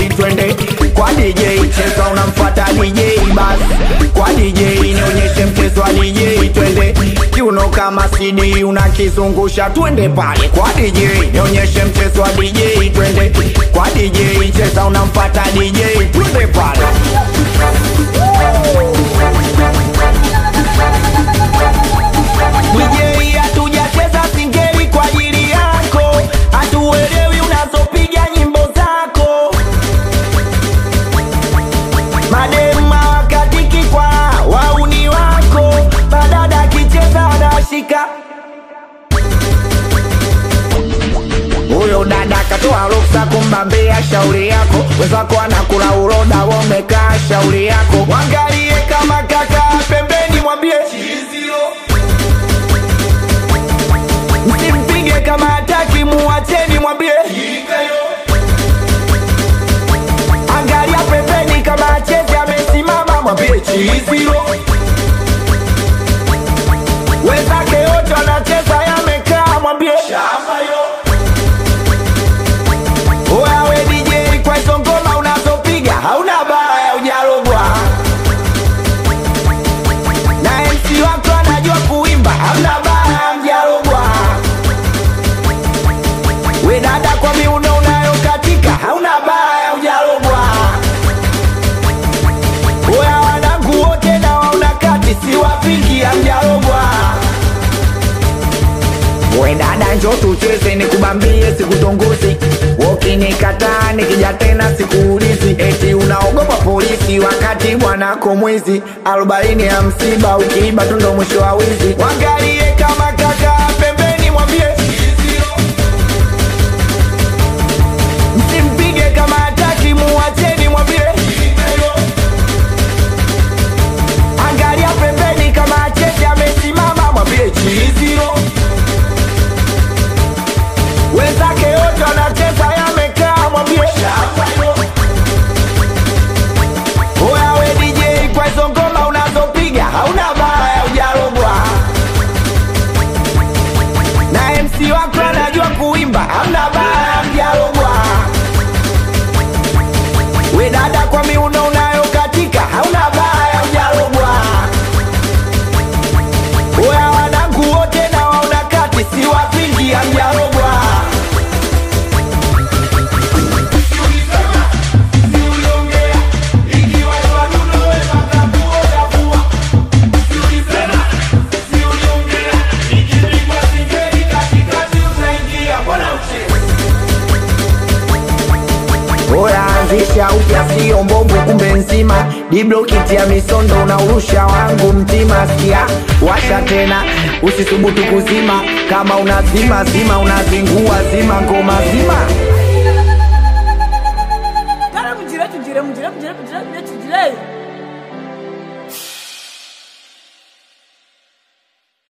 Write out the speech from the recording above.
twende kwa DJ, cheza unamfuata DJ basi. Kwa DJ nionyeshe mchezo wa DJ, twende kiuno kama CD unakizungusha, twende pale kwa DJ, nionyeshe mchezo wa DJ, twende kwa DJ, cheza unamfuata DJ, twende pale. DJ hatujacheza singeli kwa ajili yako, hatuelewi unazopiga nyimbo zako. Madema wakatiki kwa wauni wako, badada kicheza anashika. Uyo dada katoa ruksa kumbambia shauri yako, wezako anakula uroda wamekaa shauri yako. Wangalie kama kaka pembeni mwambie chizio, msimpige kama hataki muacheni mwambie hikayo. Angalia pembeni kama acheze amesimama mwambie chizio. Wezake yote anacheza yamekaa mwambie shamba yo. Wewe DJ kwa hizo ngoma unazopiga hauna baya ujarogwa, na MC wako anajua kuimba hauna baya mjarogwa. We dada kwa miuno unayokatika hauna baya ujarogwa. Wewe wanangu wote na waunakati siwapingi ya mjarogwa. We dada njoo tucheze nikubambie sikutongozi, ukinikataa nikija tena sikuulizi. Eti unaogopa polisi wakati bwanako mwizi, 40 ya msiba ukiiba tu ndo mwisho wa wizi. Wangalie kama kaka pembeni mwambie msimpige kama hataki muacheni mwambie. Angalia pembeni kama acheze amesimama mwambie chizio. Wezake yote anacheza yamekaa mwambie shamba yo. Wewe DJ kwa hizo ngoma unazopiga hauna baya ujarogwa, na MC wako anajua kuimba hauna baya mjarogwa. We dada kwa miuno unayokatika hauna baya ujarogwa. Wewe wanangu wote na waunakati siwapingi ya mjarogwa. Oyaanzisha upya sio mbombo kumbe nzima, diblokiti ya misondo unaurusha wangu mtima. Sikia washa tena usisubutu kuzima, kama unazima zima unazingua zima ngoma zima. Cara, mujire.